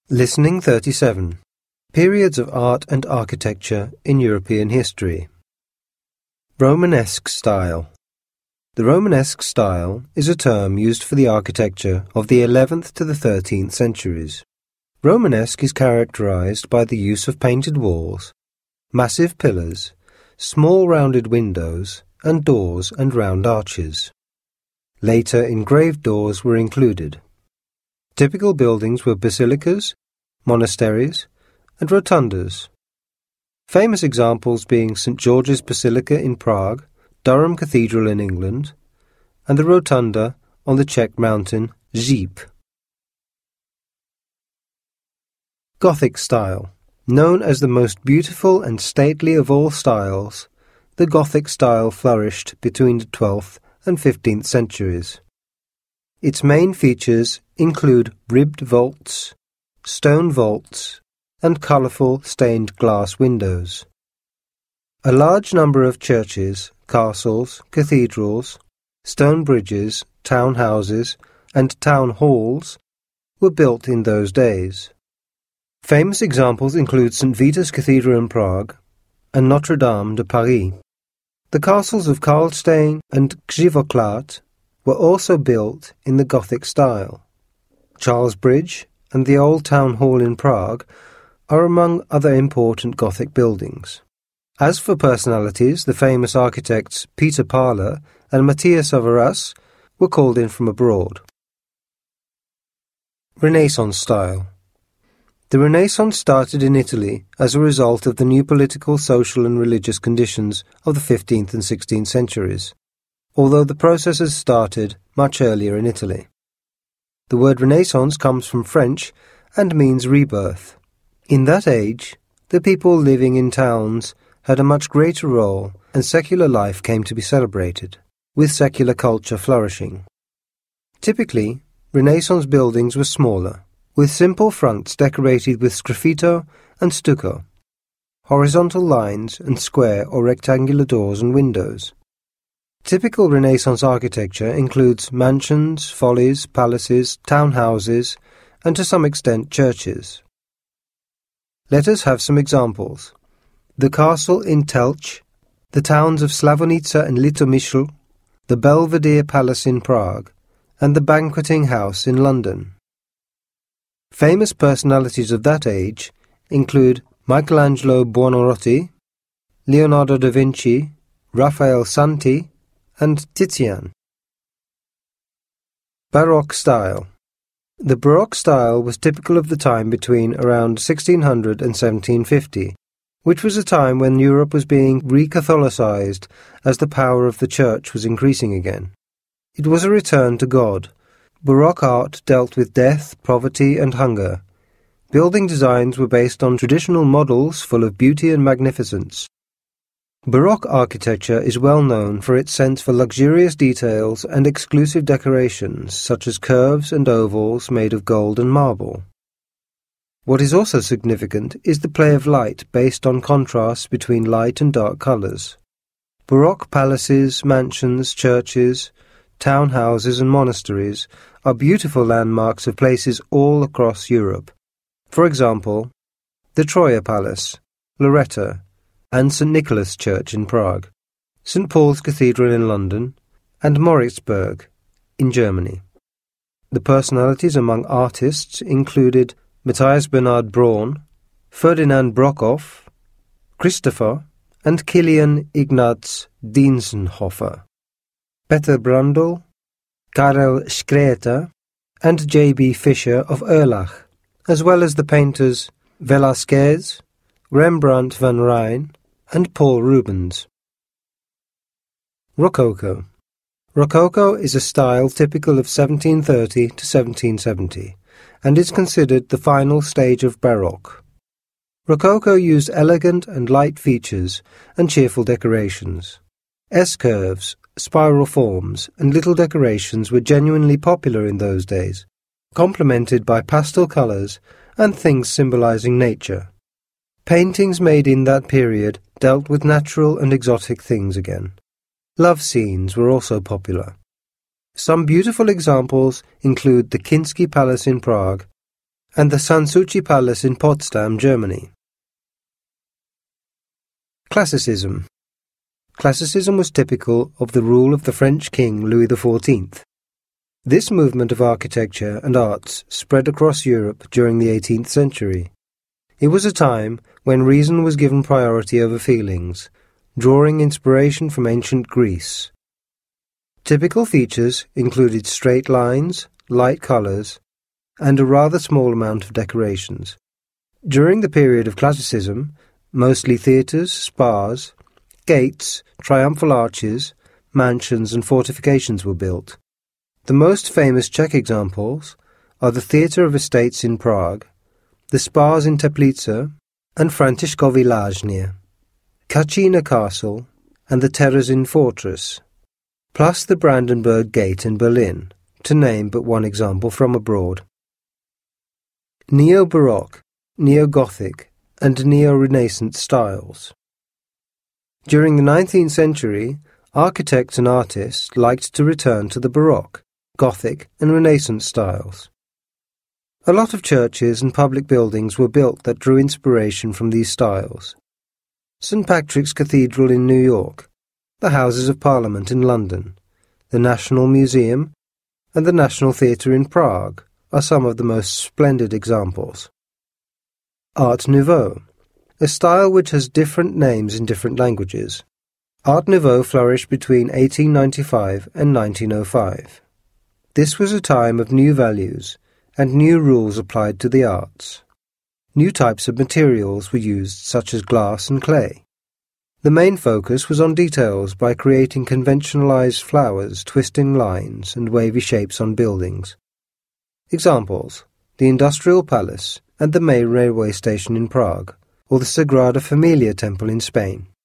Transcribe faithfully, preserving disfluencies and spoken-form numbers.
Listening thirty-seven. Periods of Art and Architecture in European History. Romanesque style. The Romanesque style is a term used for the architecture of the eleventh to the thirteenth centuries. Romanesque is characterized by the use of painted walls, massive pillars, small rounded windows, and doors and round arches. Later, engraved doors were included. Typical buildings were basilicas, monasteries, and rotundas. Famous examples being Saint George's Basilica in Prague, Durham Cathedral in England, and the rotunda on the Czech mountain Žíp. Gothic style. Known as the most beautiful and stately of all styles, the Gothic style flourished between the twelfth and fifteenth centuries. Its main features include ribbed vaults, stone vaults, and colourful stained glass windows. A large number of churches, castles, cathedrals, stone bridges, town houses, and town halls were built in those days. Famous examples include Saint Vitus Cathedral in Prague and Notre Dame de Paris. The castles of Karlstein and Křivoklát were also built in the Gothic style. Charles Bridge and the Old Town Hall in Prague are among other important Gothic buildings. As for personalities, the famous architects Peter Parler and Matthias of Arras were called in from abroad. Renaissance style. The Renaissance started in Italy as a result of the new political, social and religious conditions of the fifteenth and sixteenth centuries, although the process has started much earlier in Italy. The word Renaissance comes from French and means rebirth. In that age, the people living in towns had a much greater role and secular life came to be celebrated, with secular culture flourishing. Typically, Renaissance buildings were smaller, with simple fronts decorated with sgraffito and stucco, horizontal lines and square or rectangular doors and windows. Typical Renaissance architecture includes mansions, follies, palaces, townhouses, and to some extent churches. Let us have some examples. The castle in Telč, the towns of Slavonica and Litomyšl, the Belvedere Palace in Prague, and the Banqueting House in London. Famous personalities of that age include Michelangelo Buonarroti, Leonardo da Vinci, Raphael Santi, and Titian. Baroque style. The Baroque style was typical of the time between around sixteen hundred and seventeen fifty, which was a time when Europe was being re-Catholicized as the power of the Church was increasing again. It was a return to God. Baroque art dealt with death, poverty, and hunger. Building designs were based on traditional models full of beauty and magnificence. Baroque architecture is well known for its sense for luxurious details and exclusive decorations such as curves and ovals made of gold and marble. What is also significant is the play of light based on contrasts between light and dark colours. Baroque palaces, mansions, churches, townhouses and monasteries are beautiful landmarks of places all across Europe. For example, the Troja Palace, Loretta, and Saint Nicholas Church in Prague, Saint Paul's Cathedral in London, and Moritzburg in Germany. The personalities among artists included Matthias Bernhard Braun, Ferdinand Brockhoff, Christopher, and Kilian Ignaz Dientzenhofer, Peter Brundle, Karel Schreter, and J B Fischer of Erlach, as well as the painters Velázquez, Rembrandt van Rijn, and Paul Rubens. Rococo. Rococo is a style typical of seventeen thirty to seventeen seventy, and is considered the final stage of Baroque. Rococo used elegant and light features and cheerful decorations. S-curves, spiral forms, and little decorations were genuinely popular in those days, complemented by pastel colours and things symbolizing nature. Paintings made in that period dealt with natural and exotic things again. Love scenes were also popular. Some beautiful examples include the Kinsky Palace in Prague, and the Sanssouci Palace in Potsdam, Germany. Classicism. Classicism was typical of the rule of the French king Louis the fourteenth. This movement of architecture and arts spread across Europe during the eighteenth century. It was a time when reason was given priority over feelings, drawing inspiration from ancient Greece. Typical features included straight lines, light colours, and a rather small amount of decorations. During the period of Classicism, mostly theatres, spas, gates, triumphal arches, mansions and fortifications were built. The most famous Czech examples are the Theatre of Estates in Prague, the spas in Teplice, and Františkovy Lázně, Kachina Castle, and the Terezin Fortress, plus the Brandenburg Gate in Berlin, to name but one example from abroad. Neo-Baroque, Neo-Gothic, and Neo-Renaissance styles. During the nineteenth century, architects and artists liked to return to the Baroque, Gothic, and Renaissance styles. A lot of churches and public buildings were built that drew inspiration from these styles. Saint Patrick's Cathedral in New York, the Houses of Parliament in London, the National Museum, and the National Theatre in Prague are some of the most splendid examples. Art Nouveau, a style which has different names in different languages. Art Nouveau flourished between eighteen ninety-five and nineteen oh five. This was a time of new values and new rules applied to the arts. New types of materials were used, such as glass and clay. The main focus was on details by creating conventionalized flowers, twisting lines, and wavy shapes on buildings. Examples: the Industrial Palace and the main railway station in Prague, or the Sagrada Familia Temple in Spain.